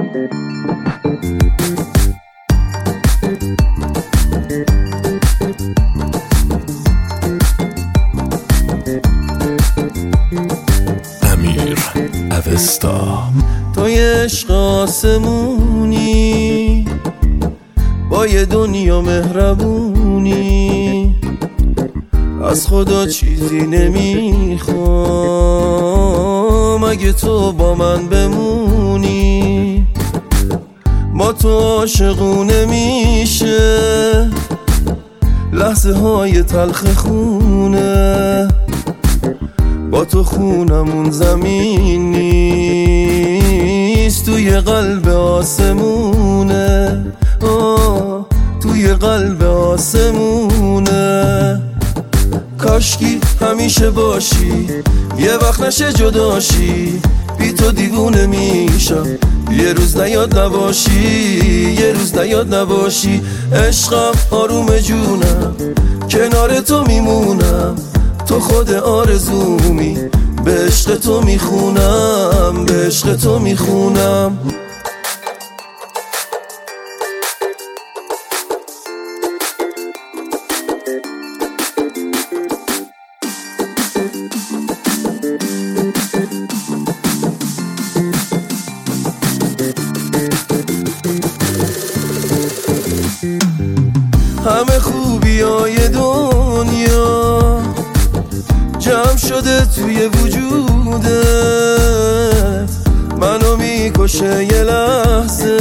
امیر اوستا. توی عشق آسمونی با یه دنیا مهربونی، از خدا چیزی نمیخوام اگه تو با من بمونی. با تو عاشقونه میشه لحظه های تلخ خونه، با تو خونمون زمین نیست، توی قلب آسمونه، توی قلب آسمونه. کاشکی همیشه باشی، یه وقت نشه جداشی، بی تو دیوونه میشم یه روز نیاد نباشی، یه روز نیاد نباشی. عشقم آروم جونم کنار تو میمونم، تو خود آرزومی، به عشق تو میخونم، به عشق تو میخونم. همه خوبی های دنیا جمع شده توی وجودت، منو میکشه یه لحظه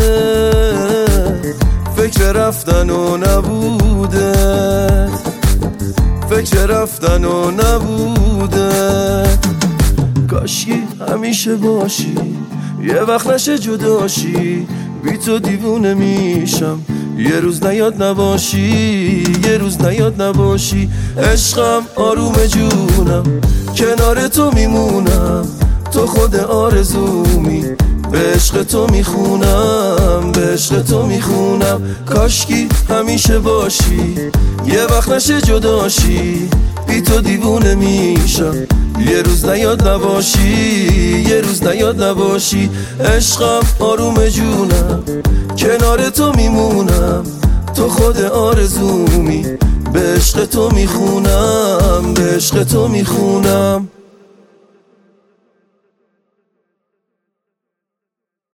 فکر رفتن و نبودت، فکر رفتن و نبودت. کاشکی همیشه باشی، یه وقت نشه جداشی، بی تو دیوونه میشم یه روز نیاد نباشی، یه روز نیاد نباشی. عشقم آروم جونم کنار تو میمونم، تو خود آرزومی، به عشق تو میخونم، به عشق تو میخونم. کاشکی همیشه باشی، یه وقت نشه جداشی، بی تو دیوونه میشم یه روز نیاد نباشی، یه روز نیاد نباشی. عشقم آروم جونم کنار تو میمونم، تو خود آرزومی، به عشق تو میخونم، به عشق تو میخونم.